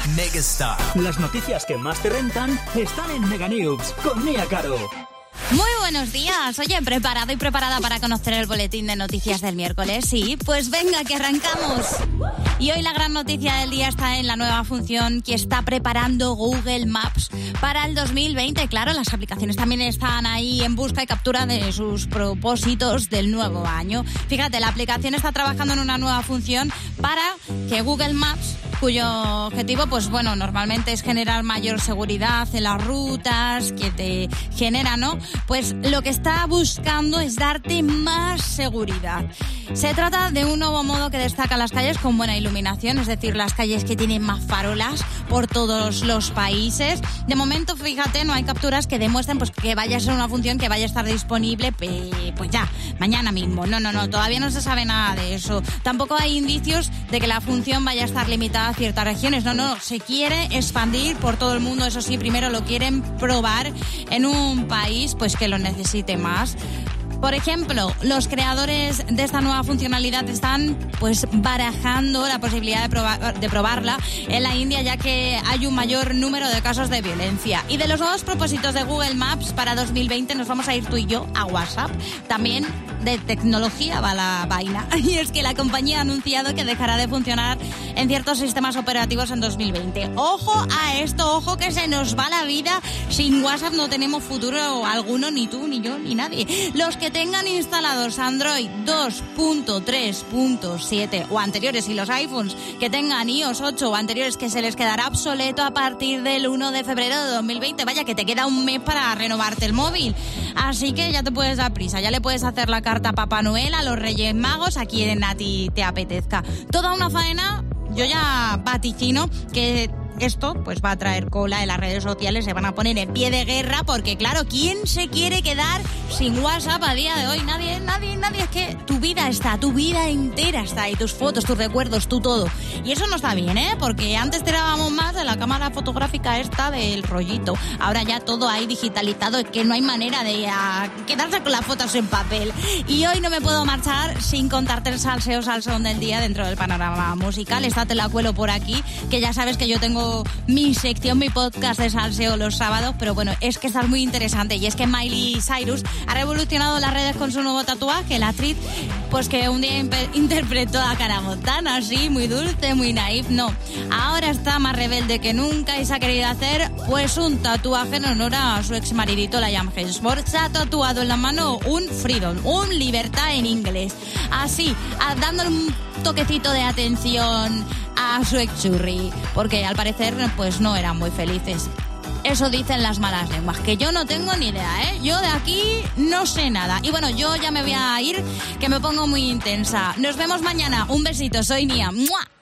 Megastar. Las noticias que más te rentan están en Mega News con Nia Caro. Muy buenos días. Oye, ¿preparado y preparada para conocer el boletín de noticias del miércoles? Sí, pues venga, que arrancamos. Y hoy la gran noticia del día está en la nueva función que está preparando Google Maps para el 2020. Claro, las aplicaciones también están ahí en busca y captura de sus propósitos del nuevo año. Fíjate, la aplicación está trabajando en una nueva función para que Google Maps, cuyo objetivo, pues bueno, normalmente es generar mayor seguridad en las rutas que te genera, ¿no? Pues lo que está buscando es darte más seguridad. Se trata de un nuevo modo que destaca las calles con buena iluminación, es decir, las calles que tienen más farolas por todos los países. De momento, fíjate, no hay capturas que demuestren pues que vaya a ser una función que vaya a estar disponible pues ya, mañana mismo. No, todavía no se sabe nada de eso. Tampoco hay indicios de que la función vaya a estar limitada a ciertas regiones. No, se quiere expandir por todo el mundo. Eso sí, primero lo quieren probar en un país pues que lo necesite más. Por ejemplo, los creadores de esta nueva funcionalidad están pues barajando la posibilidad de probarla en la India, ya que hay un mayor número de casos de violencia. Y de los nuevos propósitos de Google Maps para 2020 nos vamos a ir tú y yo a WhatsApp. También de tecnología va la vaina. Y es que la compañía ha anunciado que dejará de funcionar en ciertos sistemas operativos en 2020. Ojo a esto, ojo que se nos va la vida. Sin WhatsApp no tenemos futuro alguno, ni tú, ni yo, ni nadie. Los que tengan instalados Android 2.3.7 o anteriores y los iPhones que tengan iOS 8 o anteriores, que se les quedará obsoleto a partir del 1 de febrero de 2020. Vaya, que te queda un mes para renovarte el móvil. Así que ya te puedes dar prisa, ya le puedes hacer la carta a Papá Noel, a los Reyes Magos, a quien a ti te apetezca. Toda una faena. Yo ya vaticino que esto pues va a traer cola en las redes sociales, se van a poner en pie de guerra porque, claro, ¿quién se quiere quedar sin WhatsApp a día de hoy? Nadie. Es que tu vida entera está ahí, tus fotos, tus recuerdos, tu todo. Y eso no está bien, ¿eh? Porque antes tirábamos más de la cámara fotográfica esta del rollito. Ahora ya todo ahí digitalizado, es que no hay manera de quedarse con las fotos en papel. Y hoy no me puedo marchar sin contarte el salsón del día dentro del panorama musical. Esta te la cuelo por aquí, que ya sabes que yo tengo mi sección, mi podcast de salseo los sábados, pero bueno, es que está muy interesante. Y es que Miley Cyrus ha revolucionado las redes con su nuevo tatuaje. La actriz, pues que un día interpretó a Hannah Montana, así, muy dulce, muy naif. No, ahora está más rebelde que nunca y se ha querido hacer pues un tatuaje en honor a su ex maridito Liam Hemsworth. Se ha tatuado en la mano un freedom, un libertad en inglés, así, dándole un toquecito de atención a su ex churri, porque al parecer pues no eran muy felices. Eso dicen las malas lenguas, que yo no tengo ni idea, ¿eh? Yo de aquí no sé nada. Y bueno, yo ya me voy a ir, que me pongo muy intensa. Nos vemos mañana. Un besito, soy Nia. ¡Mua!